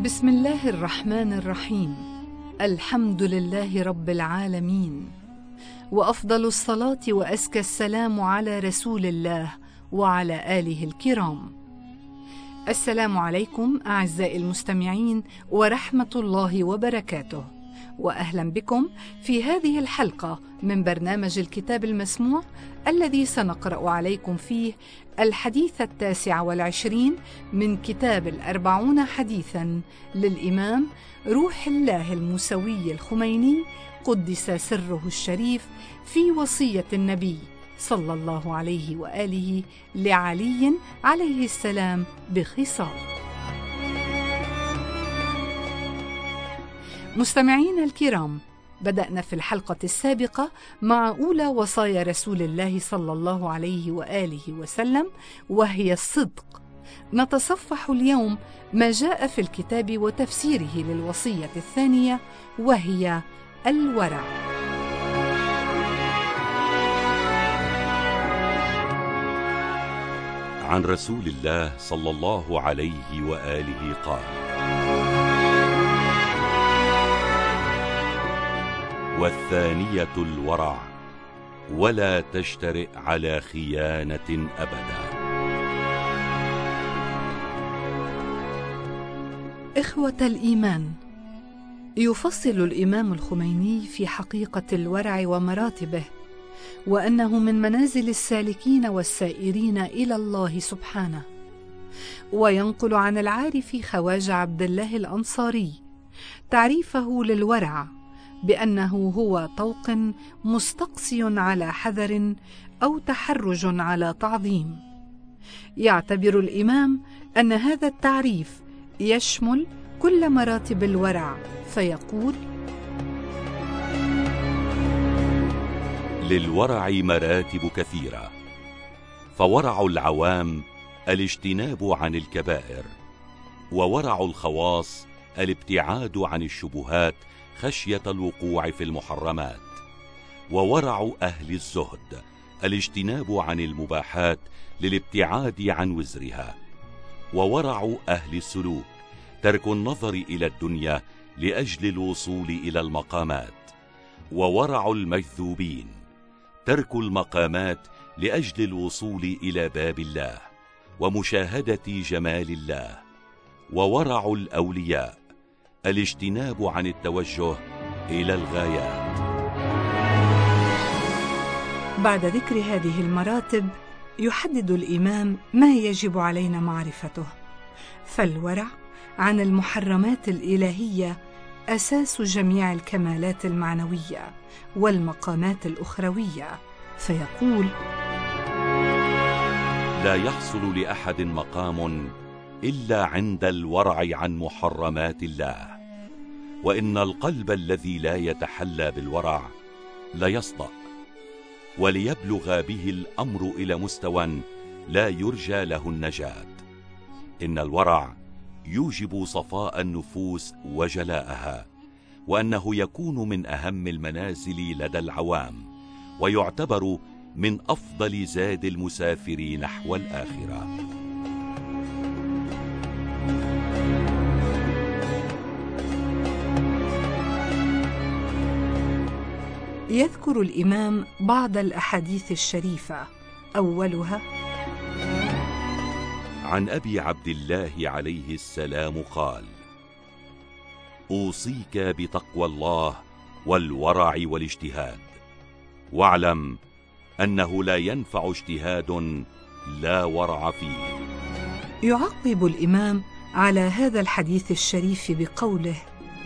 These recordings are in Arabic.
بسم الله الرحمن الرحيم. الحمد لله رب العالمين، وأفضل الصلاة وأزكى السلام على رسول الله وعلى آله الكرام. السلام عليكم أعزائي المستمعين ورحمة الله وبركاته، وأهلا بكم في هذه الحلقة من برنامج الكتاب المسموع الذي سنقرأ عليكم فيه الحديث 29 من كتاب 40 حديثا للإمام روح الله الموسوي الخميني قدس سره الشريف، في وصية النبي صلى الله عليه وآله لعلي عليه السلام بخصال. مستمعين الكرام، بدأنا في الحلقة السابقة مع أولى وصايا رسول الله صلى الله عليه وآله وسلم، وهي الصدق. نتصفح اليوم ما جاء في الكتاب وتفسيره للوصية الثانية، وهي الورع. عن رسول الله صلى الله عليه وآله قال: والثانية الورع، ولا تجترئ على خيانة أبدا. إخوة الإيمان، يفصل الإمام الخميني في حقيقة الورع ومراتبه، وأنه من منازل السالكين والسائرين إلى الله سبحانه، وينقل عن العارف خواجة عبد الله الأنصاري تعريفه للورع بأنه هو طوق مستقصي على حذر أو تحرج على تعظيم. يعتبر الإمام أن هذا التعريف يشمل كل مراتب الورع، فيقول: للورع مراتب كثيرة، فورع العوام الاجتناب عن الكبائر، وورع الخواص الابتعاد عن الشبهات خشية الوقوع في المحرمات، وورع أهل الزهد الاجتناب عن المباحات للابتعاد عن وزرها، وورع أهل السلوك ترك النظر إلى الدنيا لأجل الوصول إلى المقامات، وورع المجذوبين ترك المقامات لأجل الوصول إلى باب الله ومشاهدة جمال الله، وورع الأولياء الاجتناب عن التوجه إلى الغايات. بعد ذكر هذه المراتب يحدد الإمام ما يجب علينا معرفته، فالورع عن المحرمات الإلهية أساس جميع الكمالات المعنوية والمقامات الأخروية، فيقول: لا يحصل لأحد مقام إلا عند الورع عن محرمات الله، وإن القلب الذي لا يتحلى بالورع لا يصدأ، وليبلغ به الأمر إلى مستوى لا يرجى له النجاة. إن الورع يوجب صفاء النفوس وجلاءها، وأنه يكون من أهم المنازل لدى العوام، ويعتبر من أفضل زاد المسافر نحو الآخرة. يذكر الإمام بعض الأحاديث الشريفة، أولها: عن أبي عبد الله عليه السلام قال: أوصيك بتقوى الله والورع والاجتهاد، واعلم أنه لا ينفع اجتهاد لا ورع فيه. يعقب الإمام على هذا الحديث الشريف بقوله: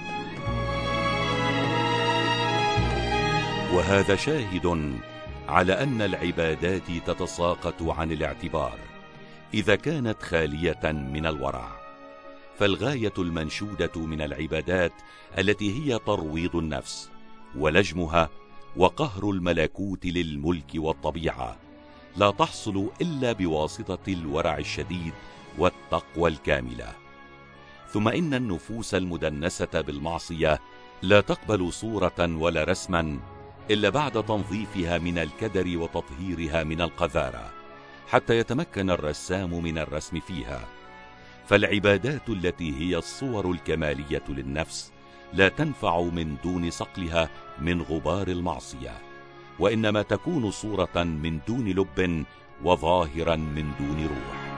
وهذا شاهد على أن العبادات تتساقط عن الاعتبار إذا كانت خالية من الورع، فالغاية المنشودة من العبادات التي هي ترويض النفس ولجمها وقهر الملكوت للملك والطبيعة لا تحصل إلا بواسطة الورع الشديد والتقوى الكاملة. ثم إن النفوس المدنسة بالمعصية لا تقبل صورة ولا رسما إلا بعد تنظيفها من الكدر وتطهيرها من القذارة، حتى يتمكن الرسام من الرسم فيها، فالعبادات التي هي الصور الكمالية للنفس لا تنفع من دون صقلها من غبار المعصية، وإنما تكون صورة من دون لب وظاهرا من دون روح.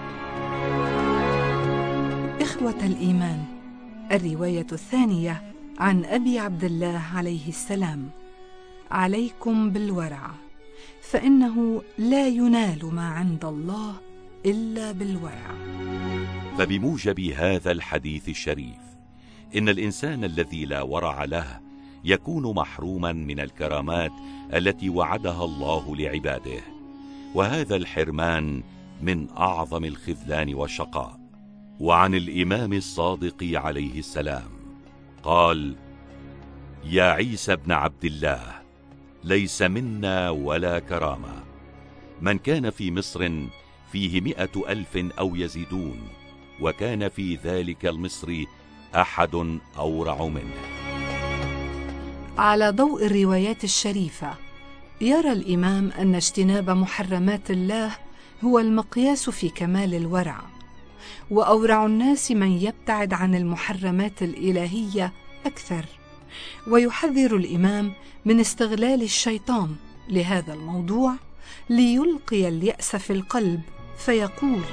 إخوة الإيمان، الرواية الثانية عن أبي عبد الله عليه السلام: عليكم بالورع، فإنه لا ينال ما عند الله إلا بالورع. فبموجب هذا الحديث الشريف إن الإنسان الذي لا ورع له يكون محروما من الكرامات التي وعدها الله لعباده، وهذا الحرمان من أعظم الخذلان والشقاء. وعن الإمام الصادق عليه السلام قال: يا عيسى ابن عبد الله، ليس منا ولا كرامة من كان في مصر فيه 100,000 أو يزيدون، وكان في ذلك المصري أحد أورع منه. على ضوء الروايات الشريفة، يرى الإمام أن اجتناب محرمات الله هو المقياس في كمال الورع، وأورع الناس من يبتعد عن المحرمات الإلهية أكثر. ويحذر الإمام من استغلال الشيطان لهذا الموضوع ليلقي اليأس في القلب، فيقول: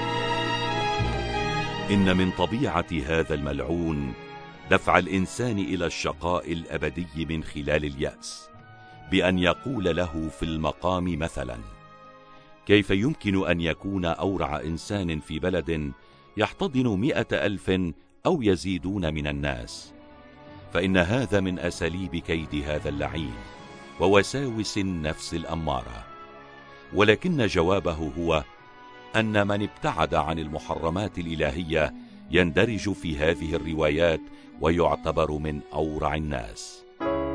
إن من طبيعة هذا الملعون دفع الإنسان إلى الشقاء الأبدي من خلال اليأس، بأن يقول له في المقام مثلا: كيف يمكن أن يكون أورع إنسان في بلد يحتضن 100,000 أو يزيدون من الناس؟ فإن هذا من أساليب كيد هذا اللعين ووساوس النفس الأمارة. ولكن جوابه هو أن من ابتعد عن المحرمات الإلهية يندرج في هذه الروايات ويعتبر من أورع الناس.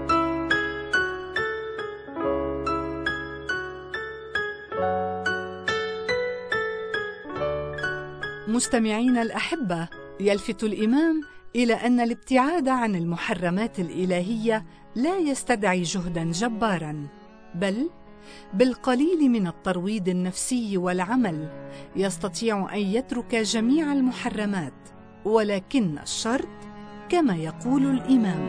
مستمعين الأحبة، يلفت الإمام إلى أن الابتعاد عن المحرمات الإلهية لا يستدعي جهدا جبارا، بل بالقليل من الترويض النفسي والعمل يستطيع أن يترك جميع المحرمات، ولكن الشرط كما يقول الإمام: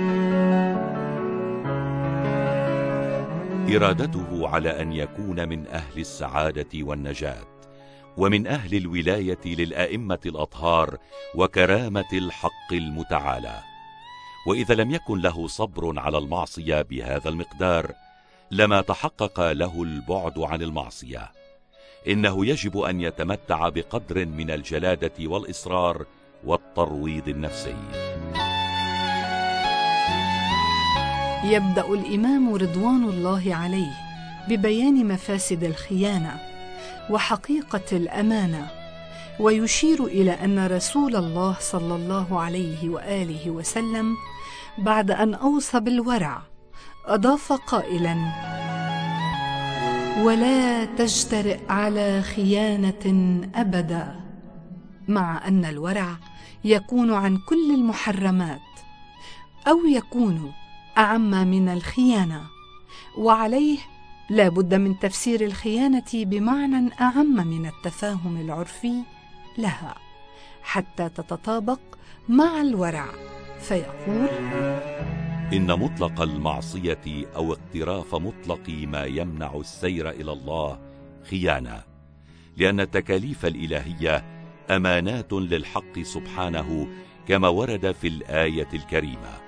إرادته على أن يكون من أهل السعادة والنجاة، ومن أهل الولاية للأئمة الأطهار وكرامة الحق المتعالى. وإذا لم يكن له صبر على المعصية بهذا المقدار لما تحقق له البعد عن المعصية. إنه يجب أن يتمتع بقدر من الجلادة والإصرار والترويض النفسي. يبدأ الإمام رضوان الله عليه ببيان مفاسد الخيانة وحقيقة الأمانة، ويشير إلى أن رسول الله صلى الله عليه وآله وسلم بعد أن أوصى بالورع أضاف قائلا: ولا تجترئ على خيانة أبدا، مع أن الورع يكون عن كل المحرمات أو يكون أعم من الخيانة، وعليه لا بد من تفسير الخيانة بمعنى أعم من التفاهم العرفي لها حتى تتطابق مع الورع، فيقول: إن مطلق المعصية أو اقتراف مطلق ما يمنع السير إلى الله خيانة، لأن التكاليف الإلهية أمانات للحق سبحانه كما ورد في الآية الكريمة: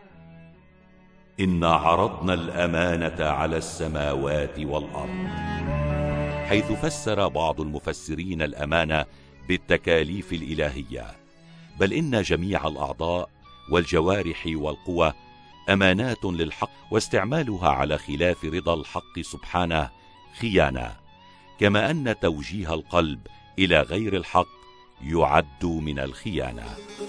إنا عرضنا الأمانة على السماوات والأرض، حيث فسر بعض المفسرين الأمانة بالتكاليف الإلهية، بل إن جميع الأعضاء والجوارح والقوى أمانات للحق، واستعمالها على خلاف رضا الحق سبحانه خيانة، كما أن توجيه القلب إلى غير الحق يعد من الخيانة.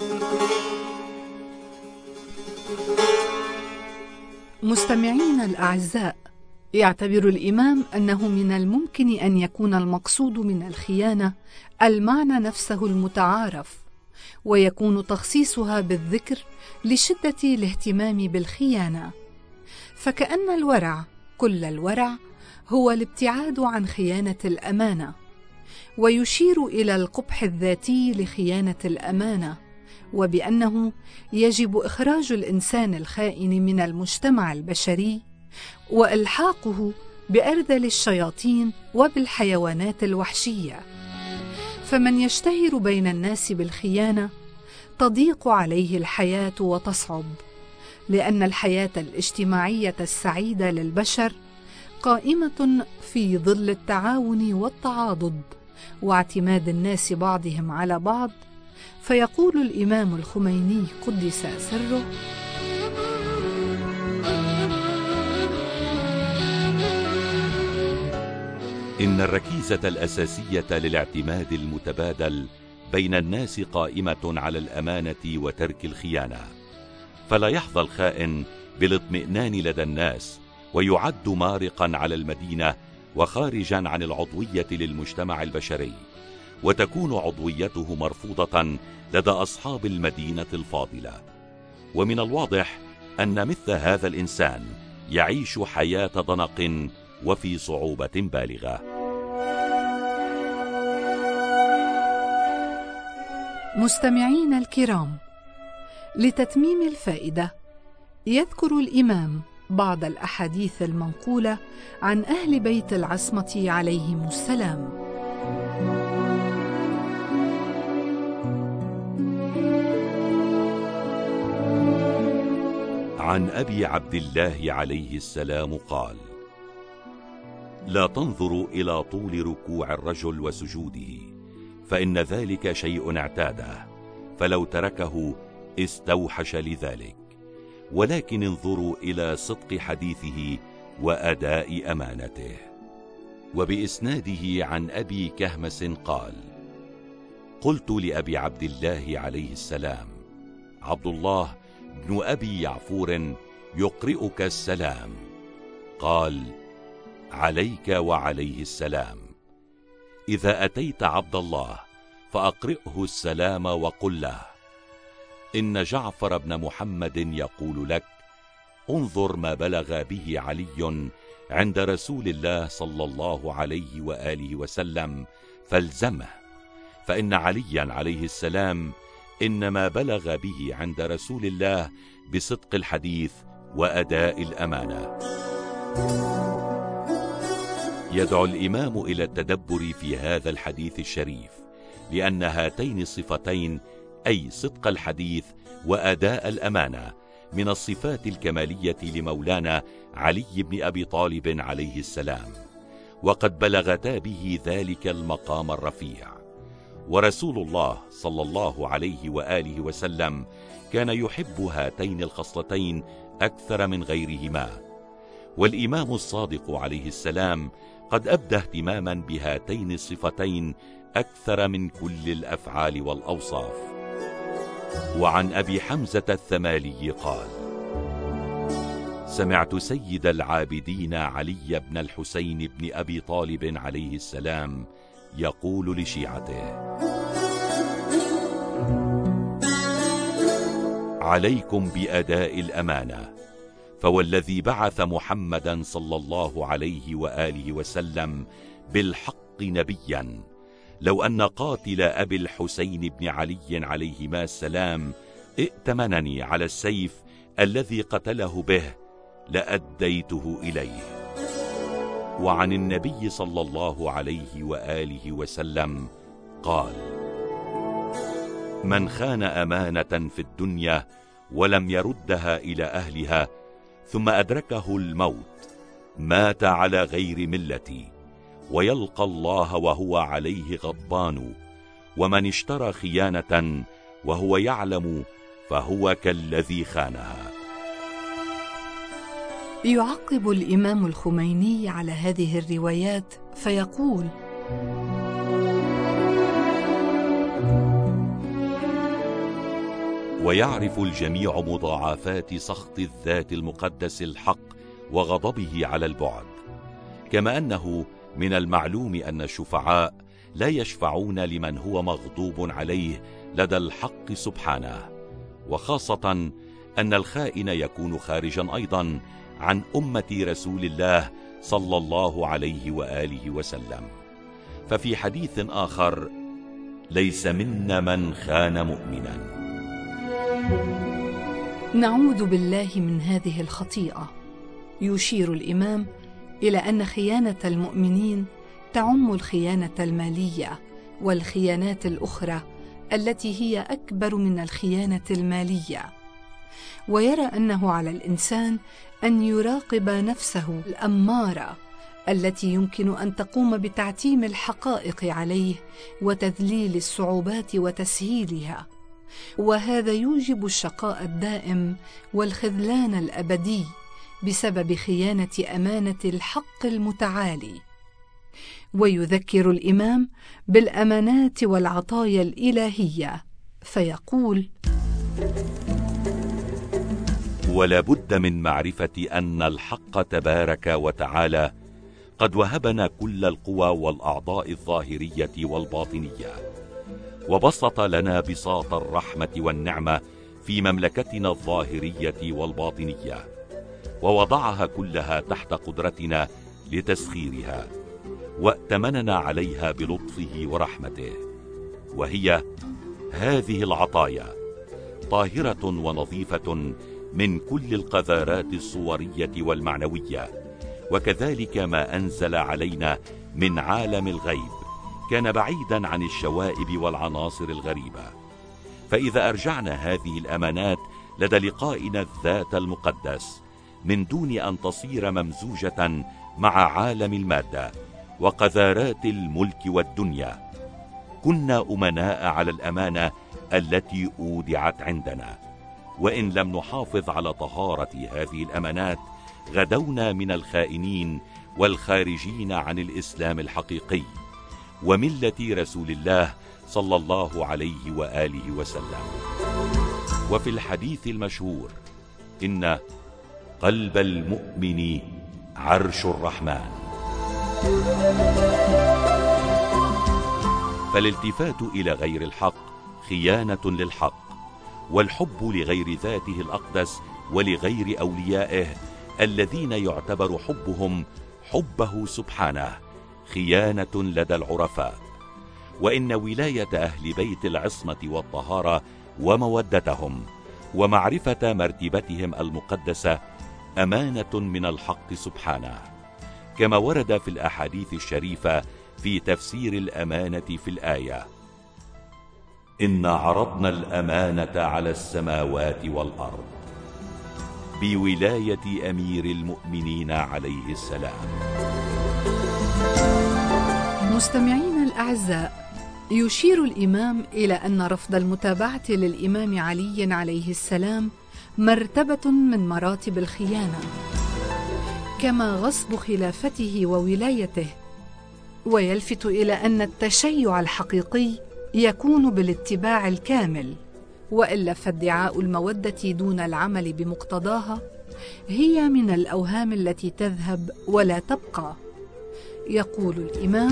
مستمعين الأعزاء، يعتبر الإمام أنه من الممكن أن يكون المقصود من الخيانة المعنى نفسه المتعارف، ويكون تخصيصها بالذكر لشدة الاهتمام بالخيانة، فكأن الورع كل الورع هو الابتعاد عن خيانة الأمانة، ويشير إلى القبح الذاتي لخيانة الأمانة، وبأنه يجب إخراج الإنسان الخائن من المجتمع البشري وإلحاقه بأرذل الشياطين وبالحيوانات الوحشية. فمن يشتهر بين الناس بالخيانة تضيق عليه الحياة وتصعب، لأن الحياة الاجتماعية السعيدة للبشر قائمة في ظل التعاون والتعاضد واعتماد الناس بعضهم على بعض. فيقول الإمام الخميني قدس سره: إن الركيزة الأساسية للاعتماد المتبادل بين الناس قائمة على الأمانة وترك الخيانة، فلا يحظى الخائن بالاطمئنان لدى الناس، ويعد مارقا على المدينة وخارجا عن العضوية للمجتمع البشري، وتكون عضويته مرفوضة لدى أصحاب المدينة الفاضلة. ومن الواضح أن مثل هذا الإنسان يعيش حياة ضنك وفي صعوبة بالغة. مستمعين الكرام، لتتميم الفائدة يذكر الإمام بعض الأحاديث المنقولة عن أهل بيت العصمة عليهم السلام. عن أبي عبد الله عليه السلام قال: لا تنظروا إلى طول ركوع الرجل وسجوده، فإن ذلك شيء اعتاده، فلو تركه استوحش لذلك، ولكن انظروا إلى صدق حديثه وأداء أمانته. وبإسناده عن أبي كهمس قال: قلت لأبي عبد الله عليه السلام: عبد الله بن أبي يعفور يقرئك السلام. قال: عليك وعليه السلام. إذا أتيت عبد الله فأقرئه السلام وقل له: إن جعفر بن محمد يقول لك: انظر ما بلغ به علي عند رسول الله صلى الله عليه وآله وسلم فالزمه، فإن عليا عليه السلام إنما بلغ به عند رسول الله بصدق الحديث وأداء الأمانة. يدعو الإمام إلى التدبر في هذا الحديث الشريف، لأن هاتين الصفتين، أي صدق الحديث وأداء الأمانة، من الصفات الكمالية لمولانا علي بن أبي طالب عليه السلام، وقد بلغتا به ذلك المقام الرفيع. ورسول الله صلى الله عليه وآله وسلم كان يحب هاتين الخصلتين أكثر من غيرهما، والإمام الصادق عليه السلام قد أبدى اهتماما بهاتين الصفتين أكثر من كل الأفعال والأوصاف. وعن أبي حمزة الثمالي قال: سمعت سيد العابدين علي بن الحسين بن أبي طالب عليه السلام يقول لشيعته: عليكم بأداء الأمانة، فوالذي بعث محمدا صلى الله عليه وآله وسلم بالحق نبيا، لو أن قاتل أبي الحسين بن علي عليهما السلام ائتمنني على السيف الذي قتله به لأديته إليه. وعن النبي صلى الله عليه وآله وسلم قال: من خان أمانة في الدنيا ولم يردها إلى أهلها ثم أدركه الموت مات على غير ملتي، ويلقى الله وهو عليه غضبان، ومن اشترى خيانة وهو يعلم فهو كالذي خانها. يعقب الإمام الخميني على هذه الروايات فيقول: ويعرف الجميع مضاعفات سخط الذات المقدس الحق وغضبه على البعد، كما أنه من المعلوم أن الشفعاء لا يشفعون لمن هو مغضوب عليه لدى الحق سبحانه، وخاصة أن الخائن يكون خارجا أيضا عن أمة رسول الله صلى الله عليه وآله وسلم، ففي حديث آخر: ليس منا من خان مؤمنا. نعوذ بالله من هذه الخطيئة. يشير الإمام إلى أن خيانة المؤمنين تعم الخيانة المالية والخيانات الأخرى التي هي أكبر من الخيانة المالية، ويرى أنه على الإنسان أن يراقب نفسه الأمارة التي يمكن أن تقوم بتعتيم الحقائق عليه وتذليل الصعوبات وتسهيلها، وهذا يوجب الشقاء الدائم والخذلان الأبدي بسبب خيانة أمانة الحق المتعالي. ويذكر الإمام بالأمانات والعطايا الإلهية فيقول: ولا بد من معرفة أن الحق تبارك وتعالى قد وهبنا كل القوى والأعضاء الظاهرية والباطنية، وبسط لنا بساط الرحمة والنعمة في مملكتنا الظاهرية والباطنية، ووضعها كلها تحت قدرتنا لتسخيرها، وائتمننا عليها بلطفه ورحمته. وهي هذه العطايا طاهرة ونظيفة من كل القذارات الصورية والمعنوية، وكذلك ما أنزل علينا من عالم الغيب كان بعيدا عن الشوائب والعناصر الغريبة. فإذا أرجعنا هذه الأمانات لدى لقائنا الذات المقدس من دون أن تصير ممزوجة مع عالم المادة وقذارات الملك والدنيا، كنا أمناء على الأمانة التي أودعت عندنا، وإن لم نحافظ على طهارة هذه الأمانات غدونا من الخائنين والخارجين عن الإسلام الحقيقي وملة رسول الله صلى الله عليه وآله وسلم. وفي الحديث المشهور: إن قلب المؤمن عرش الرحمن. فالالتفات إلى غير الحق خيانة للحق، والحب لغير ذاته الأقدس ولغير أوليائه الذين يعتبر حبهم حبه سبحانه خيانة لدى العرفاء. وإن ولاية أهل بيت العصمة والطهارة ومودتهم ومعرفة مرتبتهم المقدسة أمانة من الحق سبحانه، كما ورد في الأحاديث الشريفة في تفسير الأمانة في الآية: إنا عرضنا الأمانة على السماوات والأرض، بولاية أمير المؤمنين عليه السلام. مستمعين الأعزاء، يشير الإمام إلى أن رفض المتابعة للإمام علي عليه السلام مرتبة من مراتب الخيانة، كما غصب خلافته وولايته. ويلفت إلى أن التشيع الحقيقي يكون بالاتباع الكامل، وإلا فادعاء المودة دون العمل بمقتضاها هي من الأوهام التي تذهب ولا تبقى. يقول الإمام: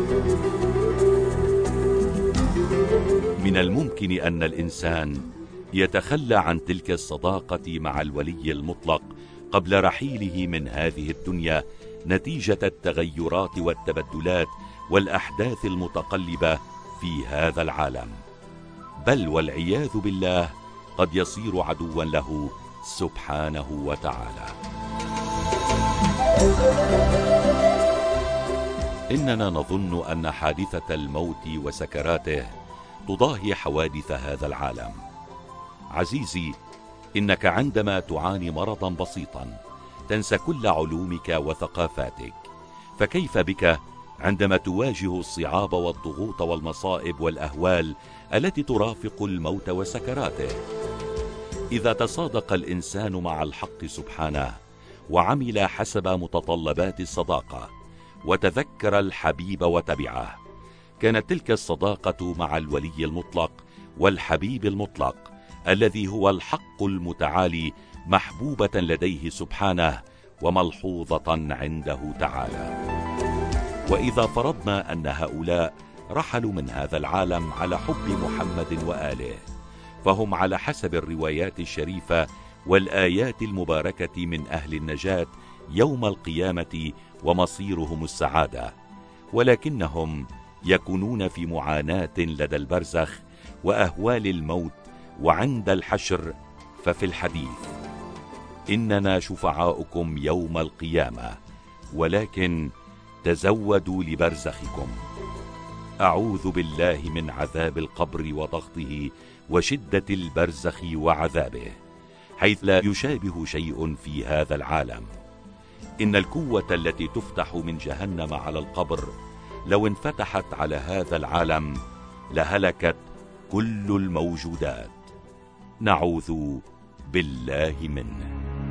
من الممكن أن الإنسان يتخلى عن تلك الصداقة مع الولي المطلق قبل رحيله من هذه الدنيا نتيجة التغيرات والتبدلات والأحداث المتقلبة في هذا العالم، بل والعياذ بالله قد يصير عدوا له سبحانه وتعالى. إننا نظن أن حادثة الموت وسكراته تضاهي حوادث هذا العالم. عزيزي، إنك عندما تعاني مرضا بسيطا تنسى كل علومك وثقافاتك، فكيف بك عندما تواجه الصعاب والضغوط والمصائب والأهوال التي ترافق الموت وسكراته؟ إذا تصادق الإنسان مع الحق سبحانه وعمل حسب متطلبات الصداقة وتذكر الحبيب وتبعه، كانت تلك الصداقة مع الولي المطلق والحبيب المطلق الذي هو الحق المتعالي محبوبة لديه سبحانه وملحوظة عنده تعالى. وإذا فرضنا أن هؤلاء رحلوا من هذا العالم على حب محمد وآله، فهم على حسب الروايات الشريفة والآيات المباركة من أهل النجاة يوم القيامة ومصيرهم السعادة، ولكنهم يكونون في معاناة لدى البرزخ وأهوال الموت وعند الحشر، ففي الحديث: إننا شفعاؤكم يوم القيامة، ولكن تزودوا لبرزخكم. أعوذ بالله من عذاب القبر وضغطه وشدة البرزخ وعذابه، حيث لا يشابه شيء في هذا العالم. إن الكوة التي تفتح من جهنم على القبر لو انفتحت على هذا العالم لهلكت كل الموجودات، نعوذ بالله منه.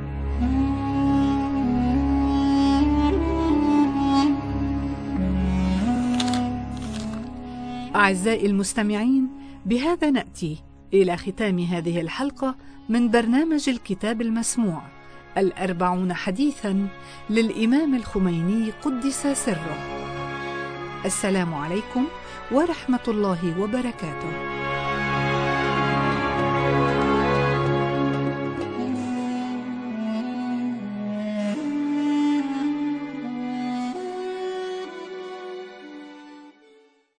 أعزائي المستمعين، بهذا نأتي إلى ختام هذه الحلقة من برنامج الكتاب المسموع 40 حديثا للإمام الخميني قدس سره. السلام عليكم ورحمة الله وبركاته.